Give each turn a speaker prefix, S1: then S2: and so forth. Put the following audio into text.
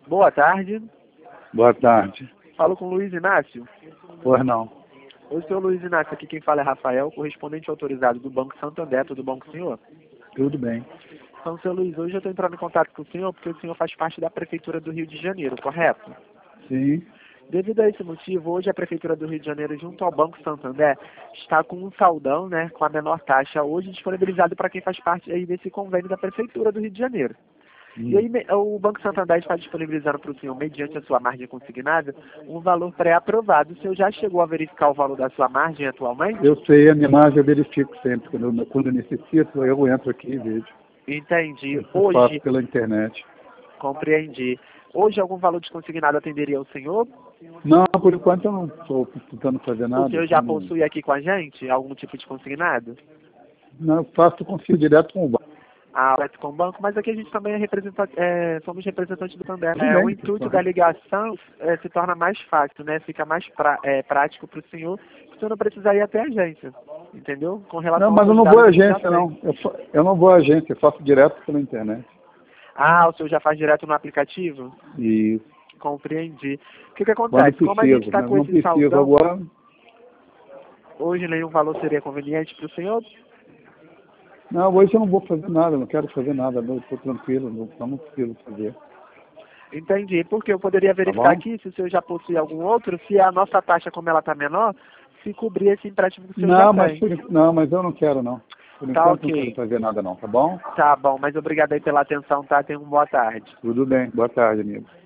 S1: Boa tarde.
S2: Boa tarde.
S1: Falo com o Luiz Inácio.
S2: Pois não.
S1: Oi, senhor Luiz Inácio. Aqui quem fala é Rafael, correspondente autorizado do Banco Santander. Tudo bom com o senhor?
S2: Tudo bem.
S1: Então, senhor Luiz, hoje eu estou entrando em contato com o senhor porque o senhor faz parte da Prefeitura do Rio de Janeiro, correto?
S2: Sim.
S1: Devido a esse motivo, hoje a Prefeitura do Rio de Janeiro, junto ao Banco Santander, está com um saldão, né, com a menor taxa, hoje disponibilizado para quem faz parte aí desse convênio da Prefeitura do Rio de Janeiro. E aí o Banco Santander está disponibilizando para o senhor, mediante a sua margem consignada, um valor pré-aprovado. O senhor já chegou a verificar o valor da sua margem atualmente?
S2: Eu sei, a minha margem eu verifico sempre. Quando eu necessito, eu entro aqui e vejo.
S1: Entendi.
S2: Eu faço pela internet.
S1: Compreendi. Hoje algum valor desconsignado atenderia o senhor?
S2: Não, por enquanto eu não estou tentando fazer nada.
S1: O senhor já possui aqui com a gente algum tipo de consignado?
S2: Não, eu faço consigo direto com o banco.
S1: Direto com o banco, mas aqui a gente também somos representantes do Santander. O
S2: Bem,
S1: intuito da ligação se torna mais fácil, né? Fica mais prático para o senhor não precisar ir até a agência, entendeu? Com relação
S2: não, mas eu não vou à agência, não. Eu não vou à agência, eu faço direto pela internet.
S1: O senhor já faz direto no aplicativo?
S2: Isso.
S1: Compreendi. O que acontece? Como a gente está com esse saldão,
S2: agora...
S1: hoje nenhum valor seria conveniente para o senhor?
S2: Não, hoje eu não vou fazer nada, não quero fazer nada, estou tranquilo, não preciso fazer.
S1: Entendi, porque eu poderia verificar aqui se o senhor já possui algum outro, se a nossa taxa, como ela está menor, se cobrir esse empréstimo que o senhor já tem.
S2: Não, mas eu não quero não. Por enquanto
S1: Ok.
S2: Não quero fazer nada não, tá bom?
S1: Tá bom, mas obrigado aí pela atenção, tá? Tenha uma boa tarde.
S2: Tudo bem, boa tarde, amigo.